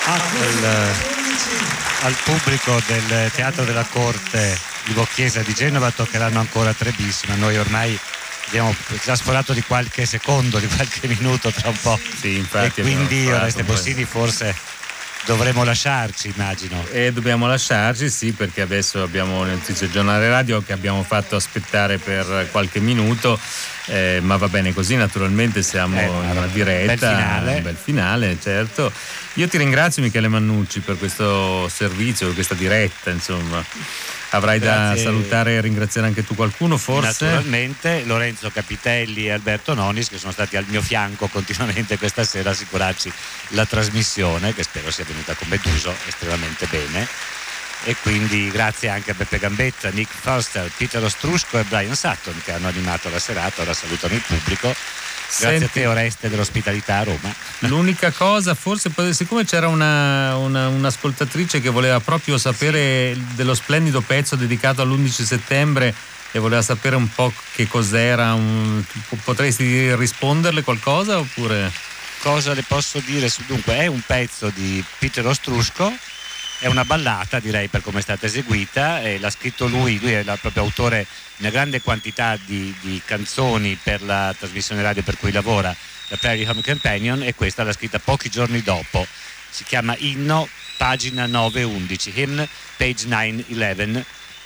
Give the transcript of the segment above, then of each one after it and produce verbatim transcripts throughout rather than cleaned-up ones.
al, al pubblico del Teatro della Corte di Bocchiesa di Genova toccheranno ancora tre bis, ma noi ormai abbiamo già sforato di qualche secondo, di qualche minuto tra un po'. Sì, infatti, e quindi Oreste po'. Bossini forse dovremo lasciarci, immagino. E dobbiamo lasciarci, sì, perché adesso abbiamo le notizie del giornale radio che abbiamo fatto aspettare per qualche minuto, eh, ma va bene così, naturalmente siamo eh, in una diretta, un bel finale. un bel finale, certo. Io ti ringrazio, Michele Mannucci, per questo servizio, per questa diretta, insomma. Avrai Grazie. Da salutare e ringraziare anche tu qualcuno, forse? Naturalmente Lorenzo Capitelli e Alberto Nonis, che sono stati al mio fianco continuamente questa sera a assicurarci la trasmissione, che spero sia venuta come d'uso estremamente bene. E quindi grazie anche a Beppe Gambetta, Nick Foster, Peter Ostrusco e Brian Sutton che hanno animato la serata. Ora salutano il pubblico. Grazie Senti, a te Oreste dell'ospitalità a Roma. L'unica cosa, forse, siccome c'era una, una, un'ascoltatrice che voleva proprio sapere sì. dello splendido pezzo dedicato all'undici settembre e voleva sapere un po' che cos'era, un, potresti risponderle qualcosa oppure? Cosa le posso dire? Dunque, è un pezzo di Peter Ostrusco, è una ballata, direi, per come è stata eseguita, e l'ha scritto lui, lui è il proprio autore di una grande quantità di, di canzoni per la trasmissione radio per cui lavora, la Prairie Home Companion, e questa l'ha scritta pochi giorni dopo. Si chiama Inno, pagina nove undici, Hymn, page nove eleven.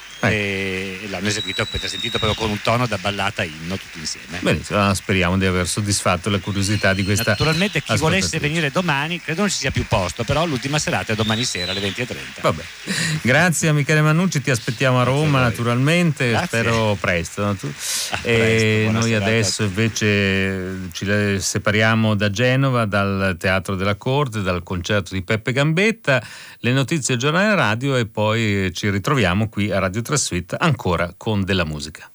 E l'hanno eseguito, avete sentito, proprio con un tono da ballata inno tutti insieme. Benissimo, speriamo di aver soddisfatto la curiosità di questa. Naturalmente chi volesse venire domani, credo non ci sia più posto, però l'ultima serata è domani sera alle venti e trenta. Vabbè. Grazie a Michele Mannucci, ti aspettiamo a Roma naturalmente. Grazie. Spero presto. No? Tu? Ah, e presto, noi adesso invece ci separiamo da Genova, dal Teatro della Corte, dal concerto di Beppe Gambetta, le notizie del giornale radio, e poi ci ritroviamo qui a Radio Trassuit ancora con della musica.